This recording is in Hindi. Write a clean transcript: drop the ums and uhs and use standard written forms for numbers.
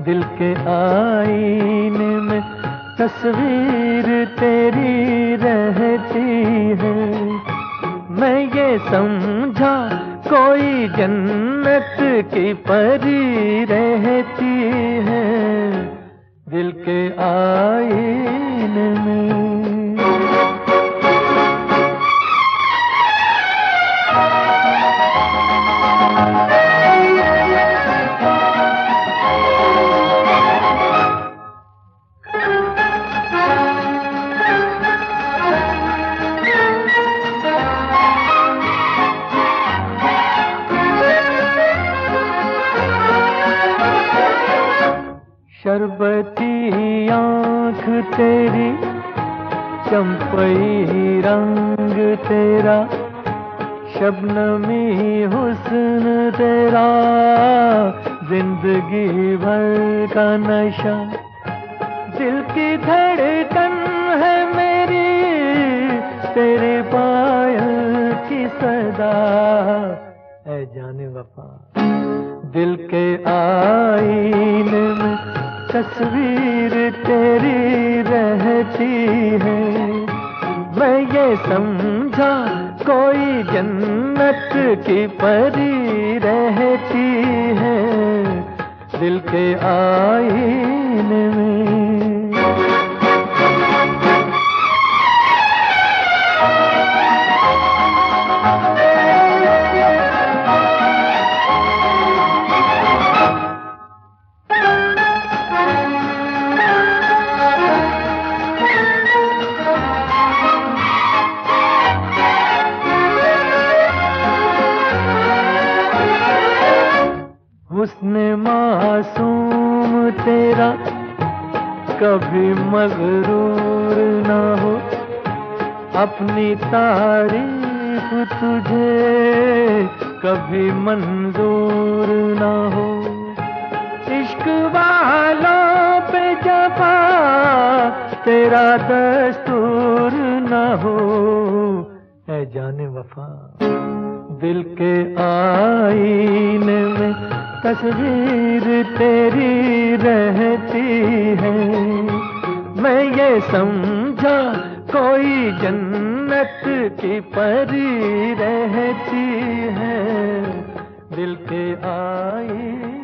दिल के आईने में तस्वीर तेरी रहती है। मैं ये समझा कोई जन्नत की परी रहती है दिल के आईने में। शरबती आँख तेरी, चंपई रंग तेरा, शबनमी हुस्न तेरा, जिंदगी भर का नशा। दिल की धड़कन है मेरी, तेरे पायल की सदा, ऐ जाने वफा। दिल के आईने में तस्वीर तेरी रहती है। मैं ये समझा कोई जन्नत की परी रहती है दिल के आईने में। हुस्न मासूम तेरा कभी मगरूर ना हो, अपनी तारीफ तुझे कभी मंजूर ना हो। इश्क वालों पे जफा तेरा दस्तूर ना हो, ऐ जाने वफा। दिल के आईने में तस्वीर तेरी रहती है। मैं ये समझा कोई जन्नत की परी रहती है दिल के आईने